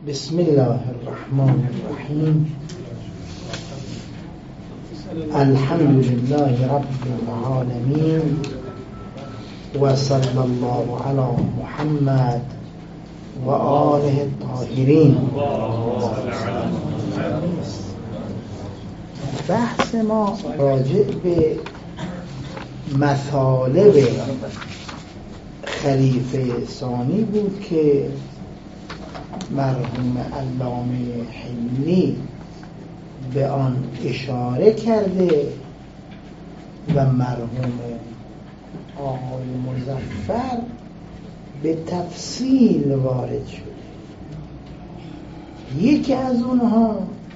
بسم الله الرحمن الرحیم. الحمد لله رب العالمین و صلی الله علی محمد و آله الطاهرین. بحث ما راجع به مطالب خلیفه ثانی بود که مرحوم علامه حلمی به آن اشاره کرده و مرحوم آقای مظفر به تفصیل وارد شده. یکی از اونها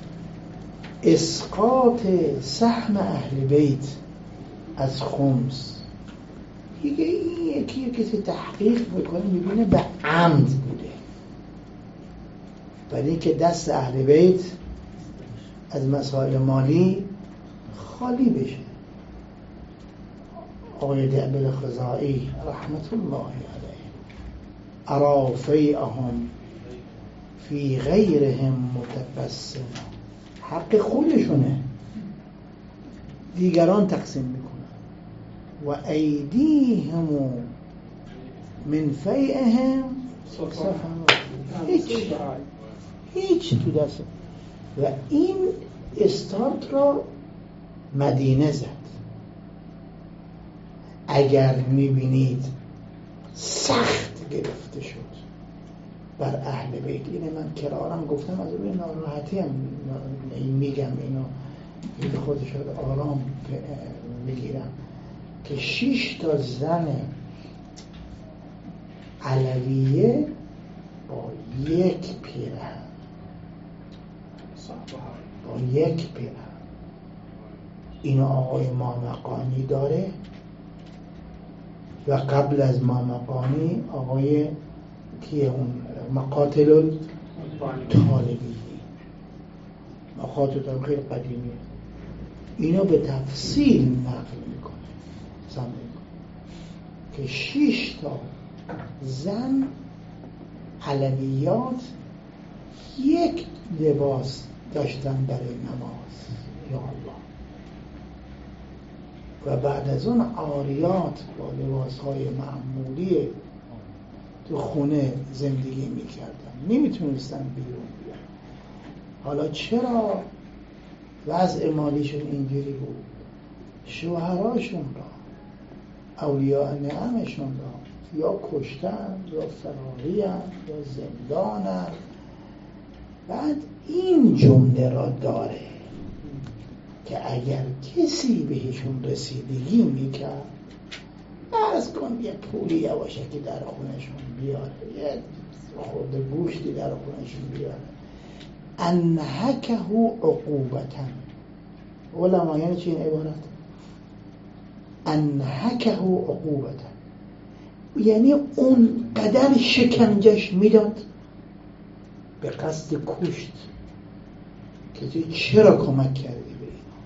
اسقاط سهم اهل بیت از خمس. دیگه این یکی کسی تحقیق بکنه میبینه به عمد بوده، ولی که دست اهل بیت از مسائل مالی خالی بشه. آقای دعبل خزائی رحمت الله علیه ارا فیئهم فی غیرهم متبسم، حق خودشونه، دیگران تقسیم میکنن. و ایدیهم من فیئهم هیچ تو دست. و این استارت را مدینه زد. اگر میبینید سخت گرفته شد بر اهل بیت، اینه من کرارم گفتم از روی ناراحتی هم میگم اینو به خودش آرام میگیرم که 6 تا زن علویه با یک پیرهن اینو آقای مامقانی داره و قبل از مامقانی آقای کیه اون مقاتل الطالبی، مقاتل خیلی قدیمیه. اینو به تفصیل نقل میکنه که 6 تا زن علویات یک لباس داشتن برای نماز، یا الله. و بعد از اون عاریات با لباسهای معمولی تو خونه زندگی میکردن، نمیتونستن بیرون بیان. حالا چرا وضع مالیشون اینجوری بود؟ شوهراشون را، اولیاء نعمشون را یا کشتن یا فراری یا زندانن. بعد این جمله را داره که اگر کسی بهشون رسیدگی میکرد، فرض کن یه پولی یواشکی در خونشون بیاره، یه خورده گوشتی در خونشون بیاره، انهکه عقوبتا. علما یعنی چی این عبارت؟ انهکه عقوبتا یعنی اون قدر شکنجش میداد به قصد کشت که تو چرا کمک کردی به اینا.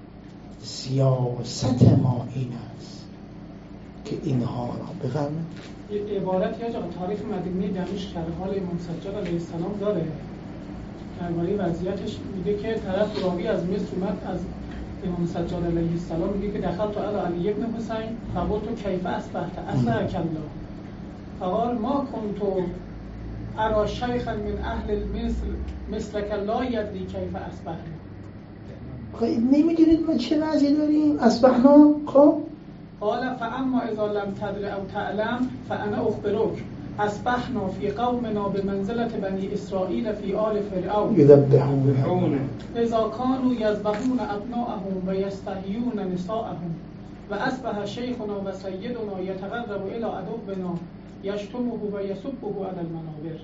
سیاست ما این است که اینها را بفرمایید. یه عبارتی از تاریخ مدینه دمشق در حال امام سجاد علیه السلام داره، درباره وضعیتش میگه که طرف راوی از مصر اومد از امام سجاد علیه السلام، میگه که دخلت علی ابن حسین فقلت کیف اصبحت اصبحک الله فقال ما كنت ارى شیخا من اهل مصر مثلک لا یدری کیف اصبحنا. نمیدونید ما چه وضعی داریم؟ اصبحنا. خب قال فاما اذا لم تدر او تعلم فانا اخبرك اصبحنا في قومنا بمنزلة بني اسرائيل في آل فرعون يذبحون اذا كانوا يذبحون ابناءهم ويستحيون نساءهم واصبح شيخنا وسيدنا يتقرب الى عدونا يشتمه ويسبه على المنابر.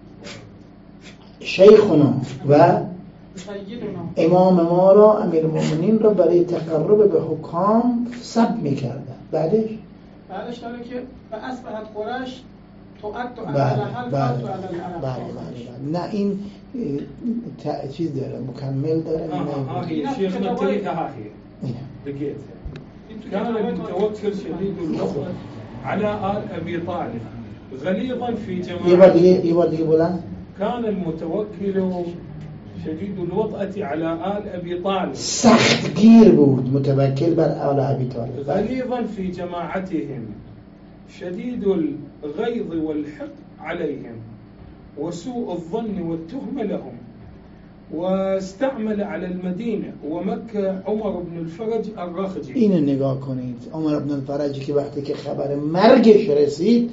شیخنا و سیدنا امام ما را، امیرالمومنین را برای تقرب به حکام سب میکردن. بعدش داره که و اصبحت قریش تعد على الحل بله. و على العرب. نه این چیز داره، مکمل داره. نه شیخنا تلیت هاهی بقيت كان متوكل شديد النصر على آل أبي طالب غليظا في جماعة. یه بار دیگه بلند. كان المتوكل شدید الوطأة على آل أبي طالب سخت گیر بود متوکل بر آل ابی طالب غلیظا في جماعتهم شدید الغيظ والحقد عليهم وسوء الظن والتهم لهم واستعمل على المدينة ومكة عمر بن الفرج الرخجي. اینو نگاه کنید، عمر بن الفرج که وقتی که خبر مرگش رسید،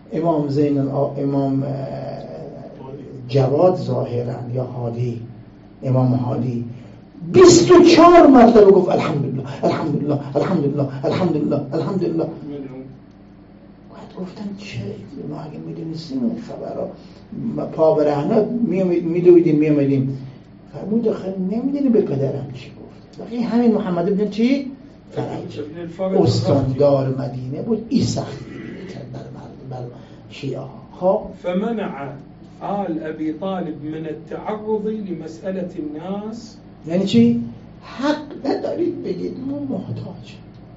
امام جواد ظاهرا یا هادی، امام هادی 24 مرتبه گفت الحمدلله الحمدلله الحمدلله الحمدلله الحمدلله. بعد گفتم چه ما اگه میدونستیم این خبر رو پا برهنه میدویدیم میامدیم. فرمود آخه نمیدونی به پدرم چی گفت. بقیه همین محمد ابن چی؟ فرج استاندار مدینه بود. این سختی کرد بر شیعه ها. فمنع آل ابی طالب من التعرض لمسألة الناس. یعنی چی؟ حق ندارید بگید ما محتاج،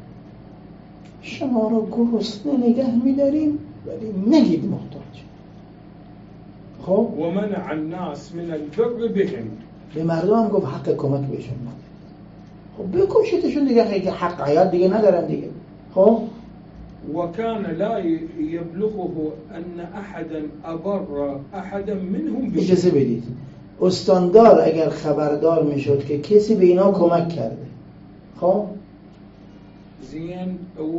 شما رو گرسنه نگه میداریم ولی نگید محتاج. خب و منع الناس من البر بهم. به مردم هم گفت حق کمک بهشون ندارید. خب بکشیدشون دیگه، خیلی حق حیات دیگه ندارن دیگه. خب وكان لا يبلغه أن أحدا أبر أحدا منهم. اجازه بدید، استاندار اگر خبردار میشد که کسی به اینا کمک کرده، خب زين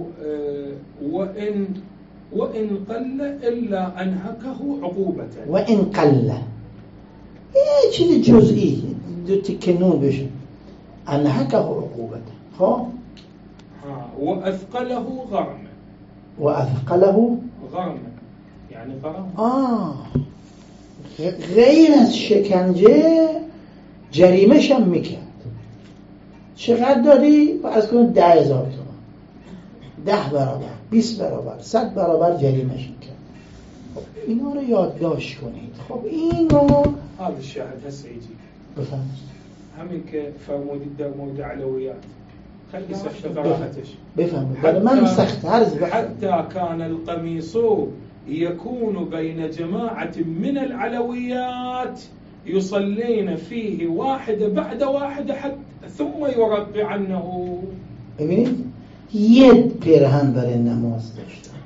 وإن قل إلا أنهكه عقوبة. وإن قل یه چیز جزئی دو تکه نون بشه، انهکه عقوبة. خب وأثقله غرما. وأثقله غرما يعني غرام. غیر از شکنجه جریمه‌ش هم میکرد. چقدر دادی؟ فرض کن 10,000 تومان، 10 برابر، 20 برابر، 100 برابر جریمه‌ش میکرد. خب اینا رو یادداشت کنید. خب اینو هذا الشاهد هسه يجي بفهمید همین که فرمودید در مورد علویات خیلی سخت قراءتش. بفهمید برای من سخت عرض. حتى كان القميص يكون بين جماعة من العلويات يصلين فيه واحدة بعد واحدة ثم يرقع عنه. ببینید یه پیرهن برای نماز داشتن.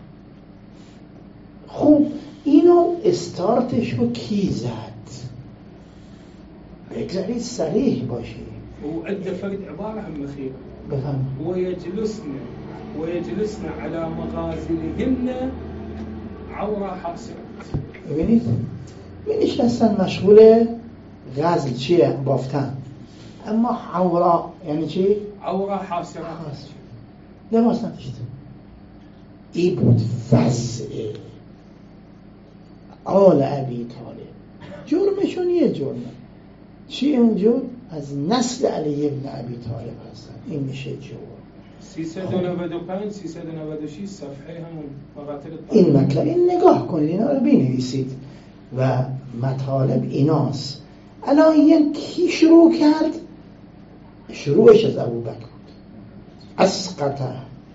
خب اینو استارتش رو کی زد؟ بگذارید صریح باشی. وعند فرد عبارة عن مخيط. بفهم. ويجلسن على مغازلهن عورة حاصرة. ببینید نشستن مشغول غزل چیه؟ بافتن. اما عورا یعنی چی؟ عورة حاصرة. لباس نداشتن. ای بود وضع آل ابی طالب. جرمشون یه جرمه. چی اون جرم؟ از نسل علی ابن ابی طالب هستن. این میشه جرم. 395 396 صفحه همون مقاطع این مطلب، این نگاه کنید، اینا رو بنویسید و مطالب ایناست. الان این کی شروع کرد؟ شروعش از ابوبکر بود. اسقطه.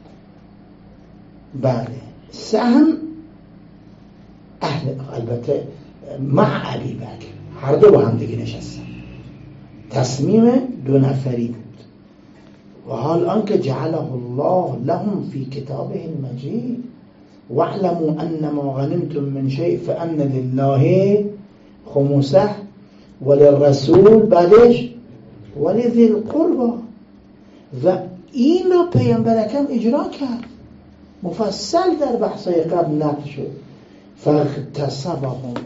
بله سهم اهل، البته مع ابی بکر، هر دو با هم دیگه نشستن. تصمیم 2 نفری بود. و حال آنکه جعله الله لهم فی کتابه المجید واعلموا انما غنمتم من شيء فان لله خمسه وللرسول بعدش ولذی القربى. و این را پیامبر اکرم اجرا کرد، مفصل در بحثای قبل نقل شد. فاغتصبهم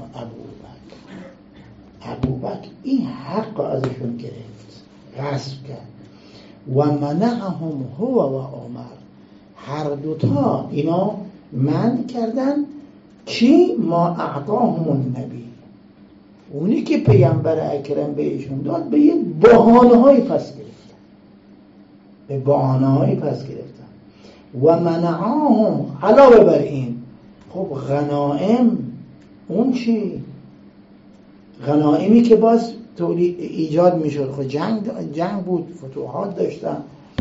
ابوبکر این حق ازشون گرفت، غصب کرد. و منعهم هو و عمر، هر دوتا اینا منع کردن. چی؟ ما اعطاهم النبی، اونی که پیامبر اکرم بهشون داد به یه بهانه‌های پس گرفتن، به بهانه‌های پس گرفتن. و منعهم، علاوه بر این خب غنائم، اون چی؟ غنائمی که باز ایجاد میشد، خب جنگ بود، فتوحات داشتن.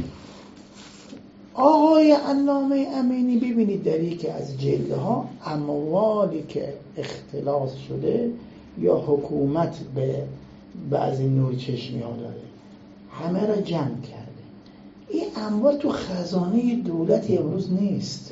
آقای علامه امینی ببینید در یکی از جلدها اموالی که اختلاس شده یا حکومت به بعضی نور چشمی ها داره، همه را جمع کرده. این اموال تو خزانه دولت امروز نیست.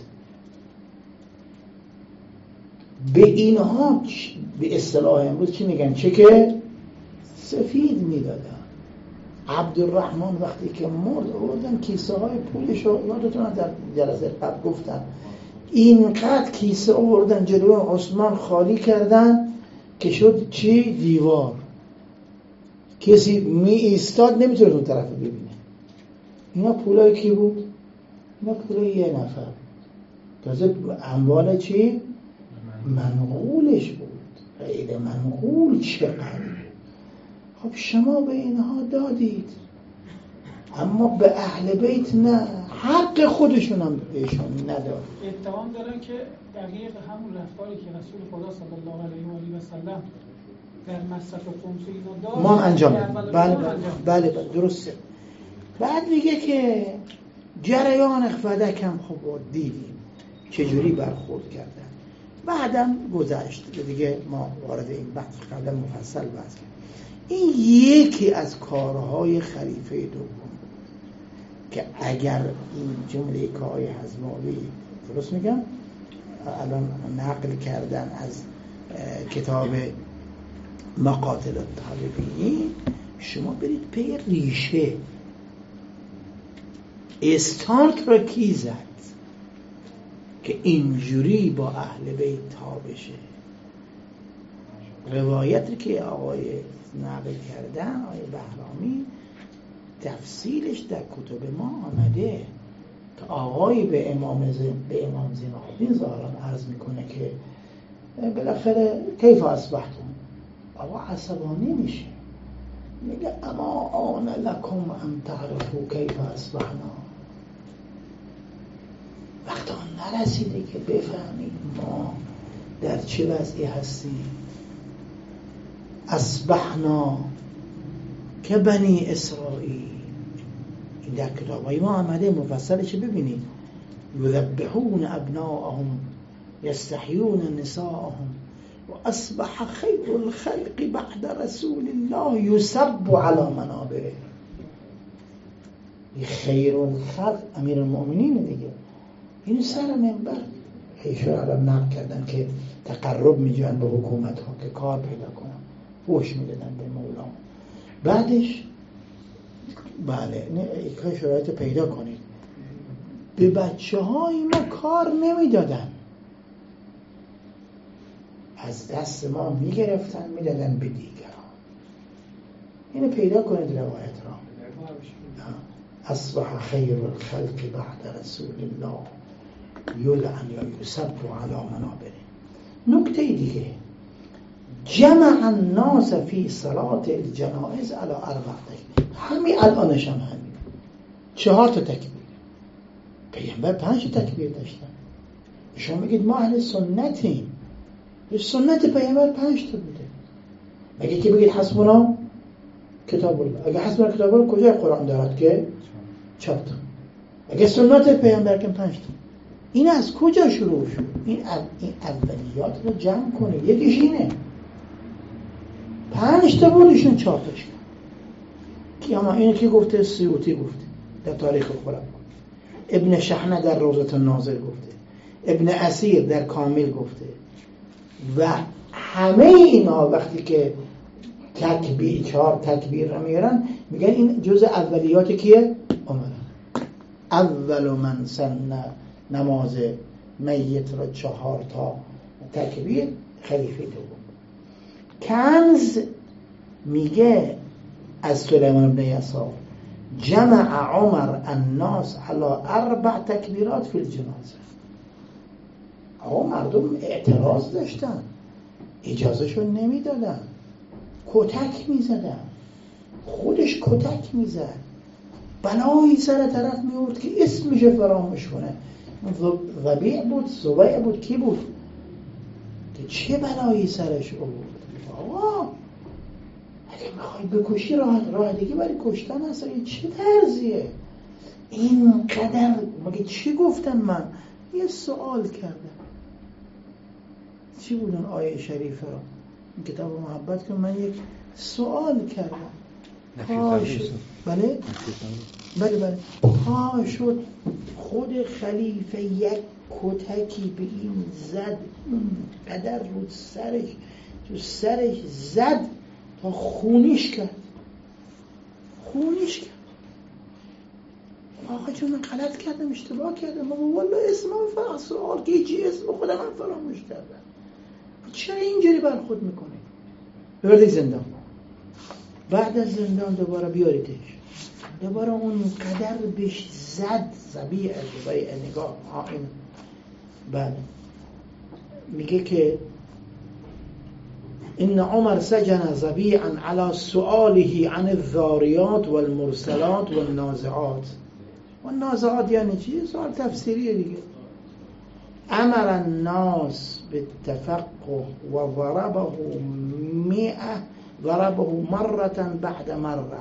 به اینها به اصطلاح امروز چی میگن؟ چک سفید میدادن. عبدالرحمن وقتی که مرد آوردن کیسه های پولش رو، یادتون در جلسه قبل گفتم، اینقدر کیسه آوردن جلوی عثمان خالی کردن که شد چی؟ دیوار. کسی می ایستاد نمیتونه اون طرف ببینه. اینا پولای کی بود؟ اینا پولای یه نفر. تازه اموال چی؟ منقولش بود. غیر منقول چقدر؟ خب شما به اینها دادید، اما به اهل بیت نه، حق خودشون هم بهشون نداد. اتهام دارن که دقیق همون رفتاری که رسول خدا صلی الله علیه و آله و سلم در مصرف خمس اینا داشت ما انجام بله درسته. بعد میگه که جریان فدکم خب دیدیم چجوری برخورد کردن. بعدم گذشت دیگه، ما وارد این بحث قبلا مفصل بحث کردیم. این یکی از کارهای خلیفه دوم که اگر این جمله که آیه حزماوی درست میگم الان نقل کردن از کتاب مقاتل الطالبین، شما برید پی ریشه استارت را کی زد که اینجوری با اهل بیت تا بشه. روایتی که آقای نقل کردن آقای بهرامی تفصیلش در کتب ما آمده که آقای به امام زین العابدین ظاهرا عرض میکنه که بالاخره کیف اصبحتم، آقا عصبانی میشه میگه اما آن لکم ان تعرفوا کیف اصبحنا. وقت آن نرسیده که بفهمید ما در چه وضعی هستیم. اصبحنا که بنی اسرائیل، این در کتابای ما آمده مفصلش ببینید. یذبحون ابناءهم یستحیون نساءهم و اصبح خیر الخلق بعد رسول الله یسب علی منابره. خیر الخلق امیر المؤمنین دیگه، این سر منبر ایشون الان نقل کردن که تقرب میجوان به حکومت ها که کار پیدا کنن، فحش میدادن به مولا. بعدش بله نه شرایط پیدا کنید، به بچه های ما کار نمیدادن، از دست ما میگرفتن میدادن به دیگران. اینو پیدا کنید روایت را. اصبح خیر الخلق بعد رسول الله یلعن یا یسب علی منابره. نکته دیگه، جمع الناس فی صلاة الجنائز علی 4 تکبیر. همین الانش هم همین 4 تا تکبیر. پیامبر 5 تکبیر داشتن. شما میگید ما اهل سنتیم، سنت پیامبر 5 تا بوده. مگه که بگید حسبنا کتاب الله، اگه حسبنا کتاب الله کجای قرآن دارد که 4 تا؟ اگه سنت پیامبر که 5 تا. این از کجا شروع شد؟ این اولیات رو جمع کنید. یکیش اینه 5 تا بودشون 4 تاش که اما اینو که گفته سیوطی گفته در تاریخ خلفا، ابن شحنه در روضة الناظر گفته، ابن اسیر در کامل گفته و همه اینا وقتی که تکبیر 4 تکبیر رو میارن میگن این جزء اولیات کیه؟ عمر. اول من سن نماز میت را 4 تا تکبیر خلیفه دوم. کنز میگه از سلیمان بن یسار جمع عمر الناس على 4 تکبیرات فی الجنازه. آقا مردم اعتراض داشتن، اجازهشون نمیدادن، کتک میزدن، خودش کتک میزد، بلایی سر طرف میورد که اسمش فراموش کنه. ربیع بود، زبیع بود، کی بود که چه بلایی سرش آورد. آقا اگه میخوای بکشی راه دیگه برای کشتن هست. این چه طرزیه؟ اینقدر مگه چی گفتم؟ من یه سوال کردم، چی بود اون آیه شریفه رو این کتاب محبت که من یک سوال کردم بله ها شد خود خلیفه یک کتکی به این زد، اون قدر رو سرش زد تا خونیش کرد. آقا جون من غلط کردم، اشتباه کردم، والله اسمم فقط سوال که هیچی اسم خودم من فراموش کردم. چرا اینجوری برخورد میکنه؟ ببرید زندان. بعد از زندان دوباره بیاریدش، دوباره اون قدر بهش زد زبیعه برای نگاه. این بله میگه که ان عمر سجن زبیعا على سؤاله عن الذاریات والمرسلات والنازعات. والنازعات یعنی چی؟ سوال تفسیریه دیگه. امر الناس بالتفقه ضربه مرة بعد مرة.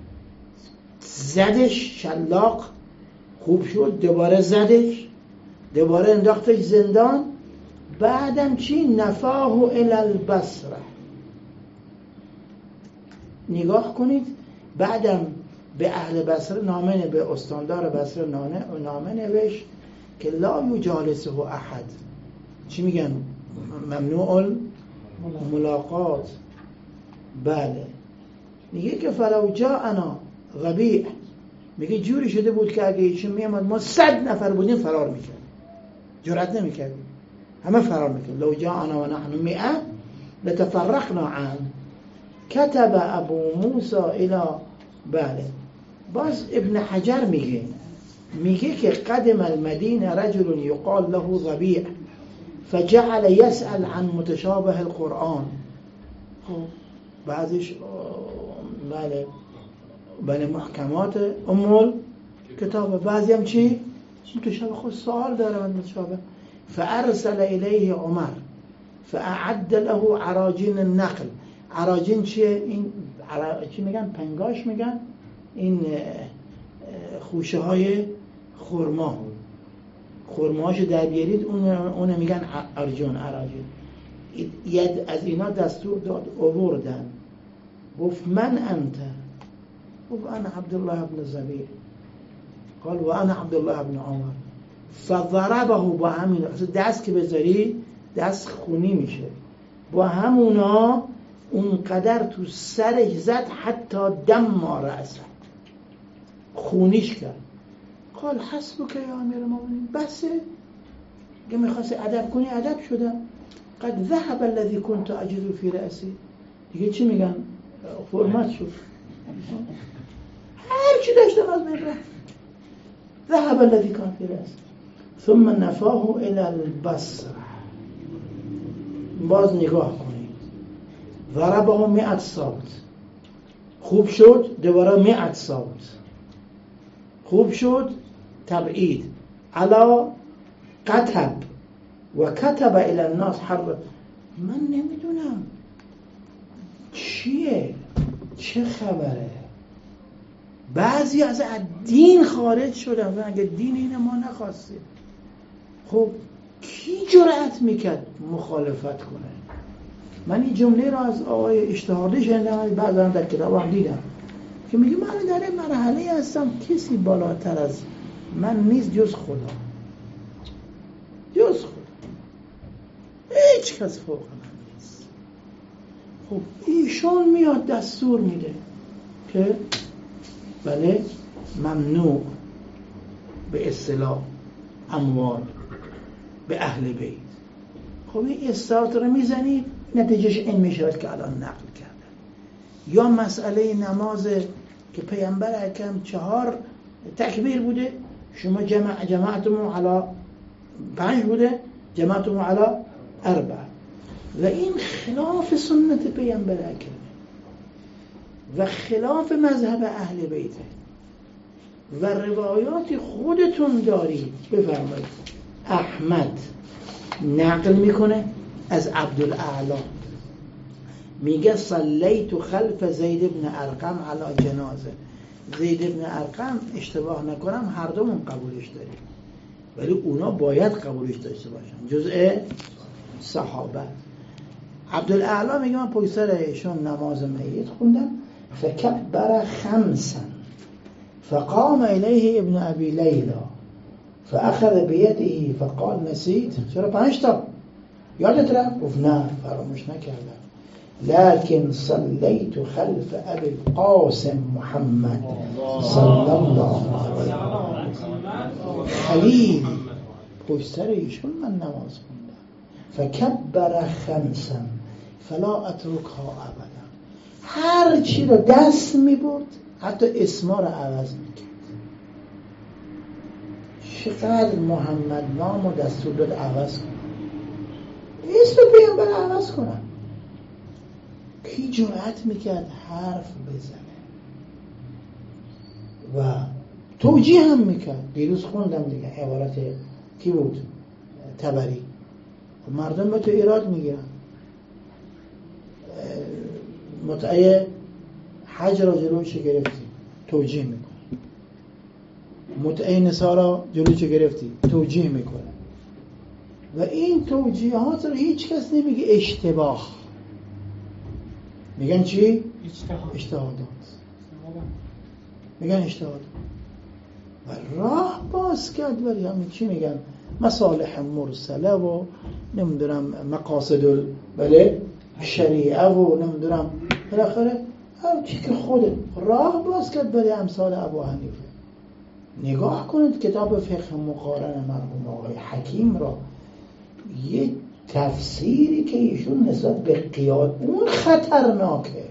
زدش شلاق، خوب شد، دوباره زدش، دوباره انداختش زندان. بعدم چی؟ نفاه الی البصره. نگاه کنید، بعدم به اهل بصره نامه، به استاندار بصره نامه نوشت که لا یجالسه احد. چی میگن؟ ممنوع الملاقات. بله میگه که فلو جاءنا ربیع، میگه جوری شده بود که اگه ایشون میامد ما 100 نفر بودیم فرار میکرد، جرأت نمیکردیم، همه فرار میکرد. لو جاءنا و نحن 100 لتفرقنا عنه. كتب ابو موسى الى بله. باز ابن حجر میگه که قدم المدینه رجل یقال له ربیع فجعل يسأل عن متشابه القرآن. بعضش بله محکمات امول کتاب، بعضی هم چی؟ متشابه، خود سوال داره من متشابه. فارسل الیه عمر فاعد له عراجین النقل. عراجین چیه؟ این چی میگن؟ پنگاش میگن، این خوشه های خرماشو در بیارید، اون میگن عراجین. از اینا دستور داد، آوردن. گفت من انت؟ گفت انا عبدالله ابن زبیر. قال و انا عبدالله ابن عمر. فضربه با همین دست که بذاری دست خونی میشه، با همونا اونقدر تو سرش زد حتی دم ما رأسه، خونیش کرد. قال حسبک یا امیر المؤمنین. بسه که میخواست ادب کنی ادب شدم. قد ذهب الذي كنت اجد في رأسي. دیگه چی میگن؟ فرمت شد، هر چی داشتم از من رفت. ذهب الذي كان في رأسي ثم نفاه الى البصره. باز نگاه کنید، ضربه 100 صوت. خوب شد، دوباره 100 صوت. خوب شد، تبعید علا قتب و کتب الى الناس حرب. من نمیدونم چیه، چه خبره. بعضی از دین خارج شدن، اگه دین اینو ما نخواستیم. خب کی جرأت میکرد مخالفت کنه؟ من این جمله را از آقای اشتهاردی شنیدم، بعضا در کتاب هم دیدم که میگه من در این مرحله هستم کسی بالاتر از من نیست جز خدا، جز خدا، هیچ کس فوق من نیست. خب ایشون میاد دستور میده که بله ممنوع به اصطلاح اموال به اهل بیت. خب این استارت رو میزنی، نتیجهش این میشود که الان نقل کردن. یا مسئله نماز که پیامبر اکرم 4 تکبیر بوده، شما جماعتمون علی 5 بوده، جماعتمون علی 4. و این خلاف سنت پیامبر اکرم و خلاف مذهب اهل بیته و روایات خودتون دارید. بفرمایید. احمد نقل میکنه از عبدالاعلی، میگه صلیت خلف زید بن ارقم علی جنازه. زید بن ارقم اشتباه نکنم هر دومون قبولش داریم، ولی اونا باید قبولش داشته باشن، جزء صحابه. عبدالاعلی میگه من پشت سر ایشون نماز میت خوندم، فکبر خمسا فقام الیه ابن ابی لیلا فاخذ بیده فقال نسیت، چرا 5 تا یادت رفت؟ گفت نه فراموش نکردم، لكن صليت خلف ابي القاسم محمد صلی الله علیه و خلیل، پشت سر ایشون من نماز خوندم، فکبر خمسا فلا اترکها ابدا، هر چی رو دست میبرد حتی اسما رو عوض میکرد. چقدر محمد نام و دستور داد عوض کنم، اسم پیامبر عوض کنم. کی جرأت میکرد حرف بزنه و توجیه هم میکرد؟ دیروز خوندم دیگه عبارت کی بود؟ طبری. مردم به تو ایراد میگیرن، متعه حج را جلوش گرفتی توجیه میکنه، متعه نساء را جلوش گرفتی توجیه میکنه و این توجیهات رو هیچ کس نمیگه اشتباه، میگن چی؟ اجتهادات. میگن اجتهاد و راه باز کرد برای همین چی میگن مصالح مرسله و نمیدونم مقاصد بله شریعه و نمیدونم بالاخره هر چی که خود راه باز کرد برای امثال ابو حنیفه. نگاه کنید کتاب فقه مقارن مرحوم آقای حکیم را، یه تفسیری که ایشون نسبت به قیاس، اون خطرناکه.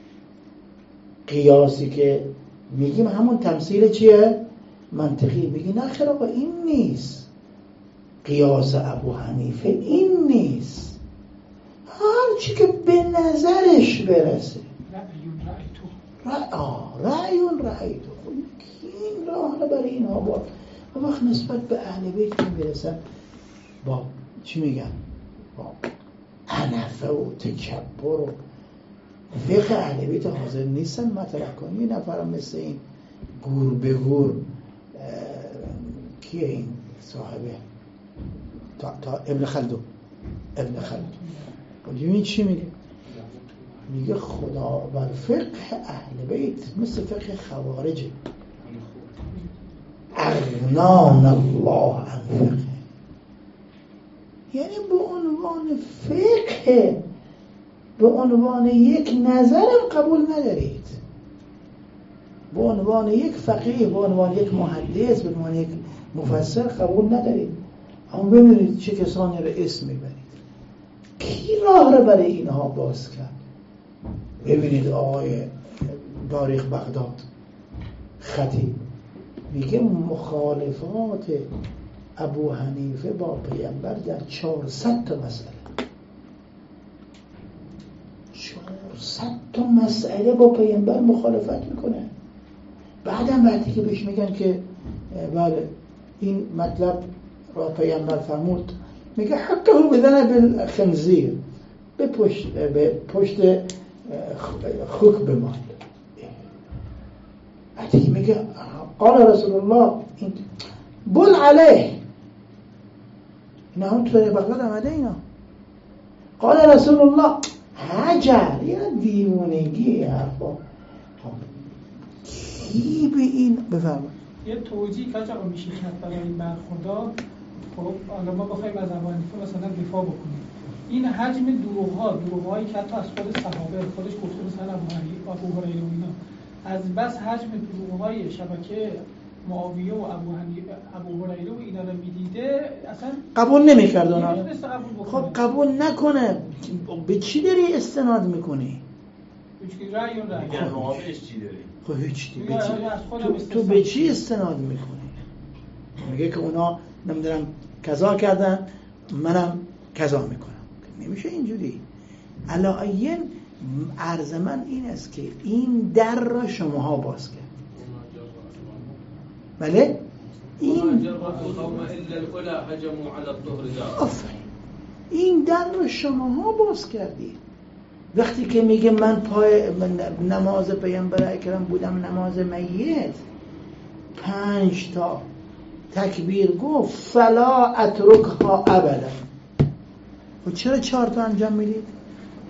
قیاسی که میگیم همون تمثیل چیه؟ منطقی. میگی نه خیر آقا این نیست، قیاس ابو حنیفه این نیست، هر چی که به نظرش برسه. رأیون رأیتو این راه رو برای اینها با وقت نسبت به اهل بیت که میرسن با چی میگن؟ با عنفه و تکبر و فقه اهل بیت حاضر نیستن مطرح کنن. یه نفرم مثل این گور به گور کیه این صاحبه تا ابن خلدون ببین چی میگه؟ میگه خدا بر فقه اهل بیت مثل فقه خوارجه، اغنان الله عن فقه، یعنی به عنوان فقه به عنوان یک نظرم قبول ندارید، به عنوان یک فقیه، به عنوان یک محدث، به عنوان یک مفسر قبول ندارید. اما ببینید چه کسانی رو اسم میبرید. کی راه رو برای اینها باز کرد؟ ببینید آقای تاریخ بغداد خطیب میگه مخالفات ابو حنیفه با پیامبر در 400 تا مسئله، 400 تا مسئله با پیامبر مخالفت میکنه. بعدم وقتی که بهش میگن که بله این مطلب را پیامبر فرمود، میگه حقه بدن بالخنزیر، به پشت خوک بمال. وقتی که میگه قال رسول الله بل علیه، اینا هم تو بغداد آمده اینا، قال رسول الله حجر، یا دیوانگی حرفا. کی به این بفرمایید یه توجیه که آقا میشه کرد برای این برخوردار. خب حالا ما بخوایم از ابو حنیفه مثلا دفاع بکنیم، این حجم دروغ‌هایی که حتی از خود صحابه خودش گفته، مثلا ابو هریره و اینا، از بس حجم دروغ‌های شبکه معاویه و ابو هریره و اینا رو میدیده اصلا قبول نمی‌کرد اونا. خب قبول نکنه، به چی داری استناد می‌کنی؟ رأی مقابلش چی داری؟ خب هیچ دیگه. تو به چی استناد می‌کنی؟ میگه که اونا نمیدونم کذا کردن منم کذا میکنم. نمیشه اینجوری. علاین عرض من این است که این در را شماها باز کرد. بله؟ این در را شماها باز کردید. وقتی که میگه من نماز پیامبر اکرم بودم، نماز میت 5 تا تکبیر گفت فلا اترکها ابدا. و چرا 4 تا انجام میدید؟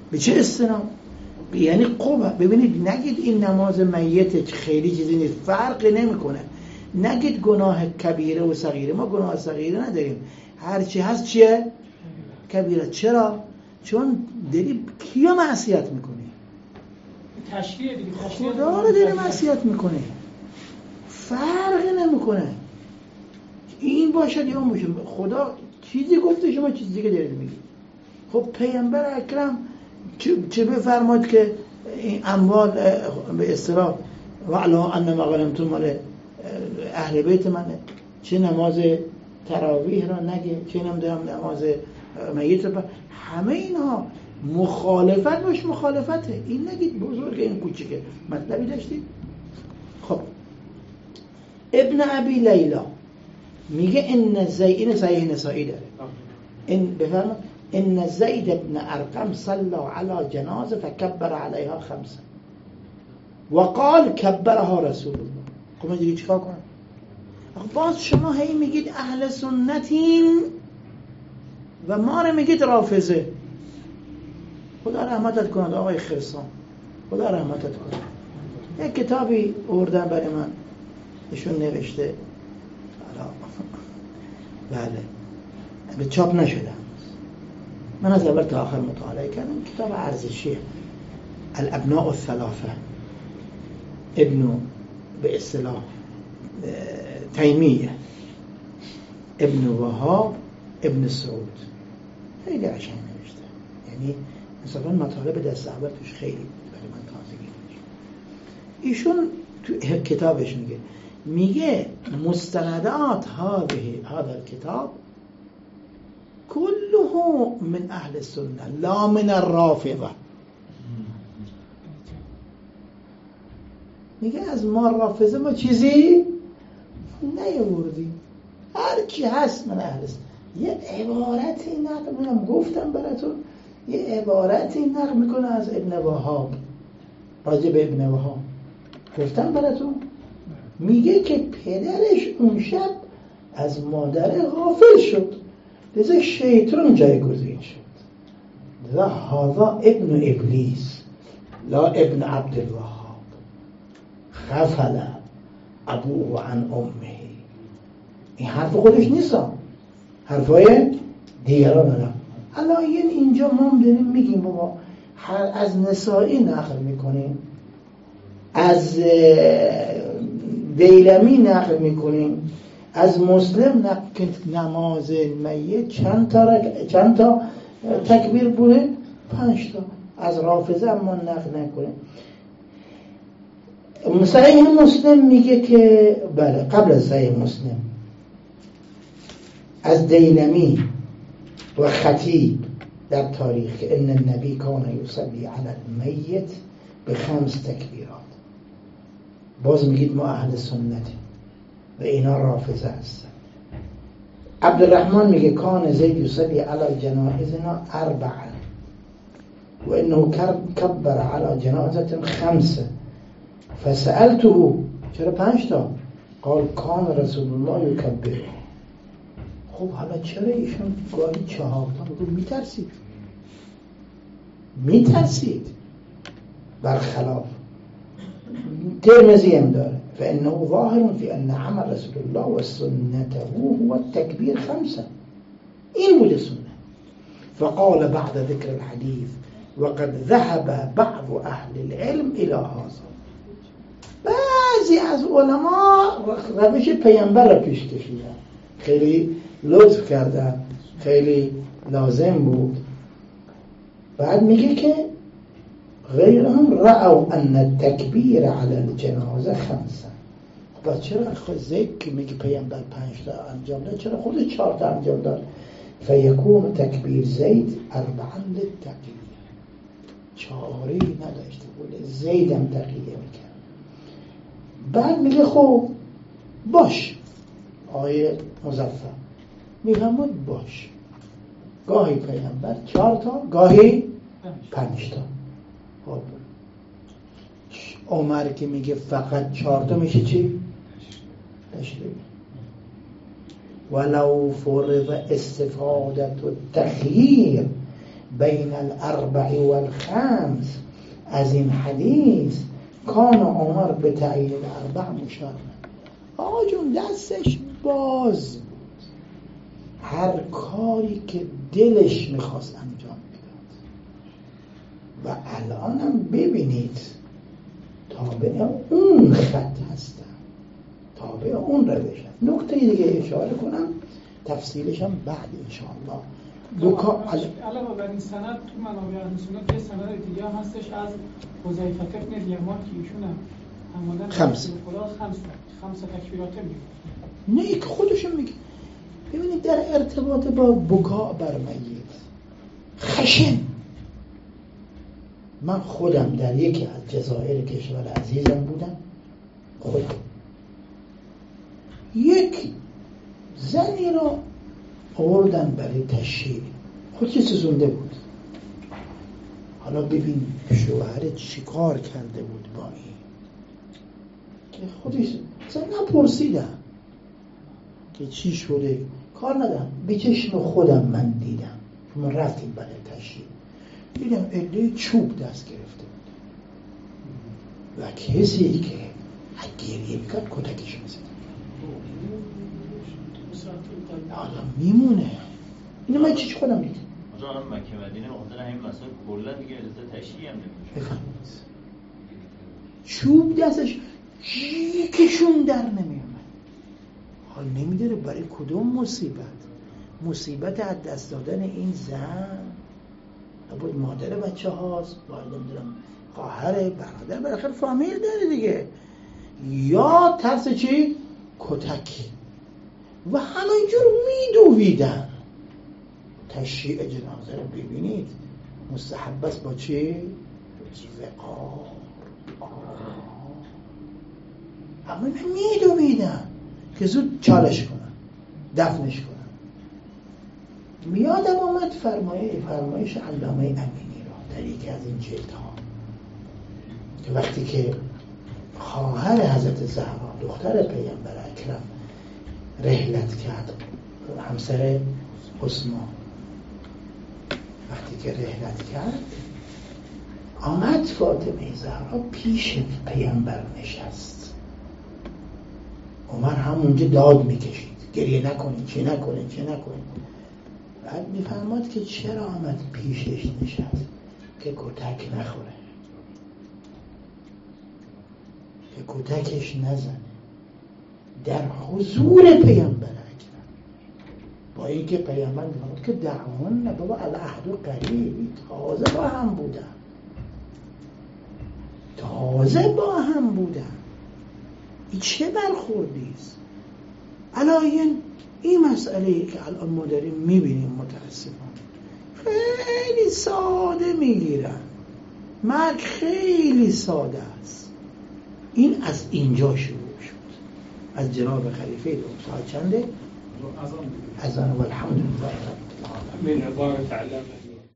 به چه استناد؟ یعنی قوه. ببینید نگید این نماز میت خیلی چیزی نیست، فرقی نمیکنه. نگید گناه کبیره و صغیره، ما گناه صغیره نداریم، هرچی هست چیه؟ کبیره. چرا؟ چون داری کیو معصیت میکنی؟ تشریع دیگه، خدا رو داری معصیت میکنی، فرقی نمیکنه این باشد یا اون باشه. خدا چیزی گفته، شما چیزی دیگه دارید میگید. خب پیامبر اکرم چه بفرماد که این اموال به اصطلاح وعلا ان مغنمتم مال اهل بیت منه، چه نماز تراویح را نگه، چه نماز میت را، همه اینها مخالفت باش مخالفته. این نگید بزرگ این کوچیکه. مطلبی داشتید؟ خب ابن ابی لیلا میگه این صحیح نسائی داره، این بفرمایید ان زید ابن ارقم صلى على جنازه فكبر عليها 5 وقال كبرها رسول الله. خب من دیگه چیکار کنم؟ باز شما هی میگید اهل سنتین و ما رو میگید رافضه. خدا رحمتت کنه آقای خرسان، خدا رحمتت کنه. یک کتابی آوردن برای من، ایشون نوشته، بله به چاپ نشده، من از اول تا آخر مطالعه کردم. کتاب ارزشیه، الابناء الثلاثه، ابن به اصطلاح تیمیه، ابن وهاب، ابن سعود. خیلی قشنگ نوشته، یعنی مثلا مطالب دست اول توش خیلی برای من تازگی داشت. ایشون تو کتابش میگه مستندات هذا الكتاب كله من اهل السنه لا من الرافضه. میگه از ما رافضه ما چیزی نیاوردیم، هر کی هست من اهل السنه. یه عبارتی نقل منم گفتم براتون، یه عبارتی نقل میکنه از ابن وهاب، راجع به ابن وهاب گفتم براتون. میگه که پدرش اون شب از مادر غافل شد، لذا شیطان جایگزین شد. لذا هذا ابن ابلیس لا ابن عبدالوهاب، غفل ابوه عن امه. این حرف خودش نیست، حرفای دیگران نه. الان اینجا ما داریم میگیم بابا از نسائی نقل میکنیم، از دیلمی نقل میکنیم، از مسلم نقل نماز میت چند تا تکبیر بوده؟ 5 تا. از رافضه اما نقل نکنیم. صحیح مسلم میگه که بله، قبل از صحیح مسلم از دیلمی و خطیب در تاریخ که ان النبی کان یصلی علی المیت ب5 تکبیرات. باز میگید ما اهل سنتیم و اینا رافضه هستن. عبدالرحمن میگه کان زید یصلی علی جنائزنا 4 و انه کبر علی جنازه 5 فسألته چرا 5 تا؟ قال کان رسول الله یکبر. خب حالا چرا ایشون گاهی 4 تا بگو؟ میترسید برخلاف. ترمذی هم داره فانه ظاهر فی ان عمل رسول الله و سنته هو التکبیر 5. این بوده سنت. فقال بعد ذکر الحديث وقد ذهب بعض اهل العلم الى هذا. بعضی از علما روش پیامبر را پیش کشیدن، خیلی لطف کردن، خیلی لازم بود. بعد میگه که غیرهم رأوا ان التکبیر علی الجنازه 5. خب چرا خود زید که میگه پیامبر 5 تا انجام داد، چرا خود 4 تا انجام داد؟ فیکون تکبیر زید 4 للتقیه، 4 نداشته بود، زید هم تقیه میکرد. بعد میگه خب باش آیه مظفر میفهمد باش، گاهی پیامبر 4 تا گاهی 5 تا. خب عمر که میگه فقط 4 تا میشه چی؟ تشریع. ولو فرض استفاده التخییر بین الاربع والخمس، از این حدیث کان عمر به تعیین الاربع مشار. آقا جون دستش باز بود، هر کاری که دلش میخواست انجام میداد. و الانم ببینید تابع اون خط هستن، تابع اون روش هست. نکته دیگه اشاره کنم تفصیلش هم بعد انشاءالله. علاوه بر این سند تو منابع اهل سنت یه سند دیگه هم هستش از حذیفه بن الیمان که ایشون هم همانند خمس تکبیرات میگه. نه که خودشون میگه. ببینید در ارتباط با بکا بر میت، خشن، من خودم در یکی از جزایر کشور عزیزم بودم، خودم یک زنی را آوردن برای تشییع، خودش سوزونده بود. حالا ببین شوهر چیکار کرده بود با این که خودش اصلا نپرسیدم که چی شده، کار ندارم، به چشم خودم من دیدم. ما رفتیم برای تشییع، دیدم عده چوب دست گرفته بود و کسی که گریه میکرد کتکش میزد. حالا میمونه اینو من چیچ خودم دیدم. آجا مکه مدینه مخاطر همین مسائل کلا دیگه اجازه تشییع هم نمیشه. چوب دستش کشون در نمیومد. حال نمیداره برای کدوم مصیبت از دست دادن این زن. بود مادر بچه هاست، باید نمیدونم خواهر، برادر، بالاخره فامیل داره دیگه. یا ترس چی؟ کتک. و همینجور میدویدن. تشییع جنازه رو ببینید مستحب است با چی؟ وقار. اما میدویدن که زود چالش کنن، دفنش کنن. میادم آمد فرمایش علامه امینی را در یکی از این جلدها که وقتی که خواهر حضرت زهرا دختر پیامبر اکرم رحلت کرد، همسر عثمان، وقتی که رحلت کرد آمد فاطمه زهرا پیش پیامبر نشست. عمر همونجا داد میکشید گریه نکنید، چه نکنید. بعد میفرماد که چرا آمد پیشش نشست؟ که کتک نخوره، که کتکش نزنه در حضور پیامبر اکرم. با اینکه پیامبر میفرماد که دعوان بابا العهد قریب، تازه با هم بودن. این چه برخوردیست؟ علاین این مسئله که الان ما داریم میبینیم متاسفانه خیلی ساده میگیرن. مرگ خیلی ساده است. این از اینجا شروع شد، از جناب خلیفه دوم. ساعت چنده؟ اذان و الحمدلله رب العالمین. من عبارة علامة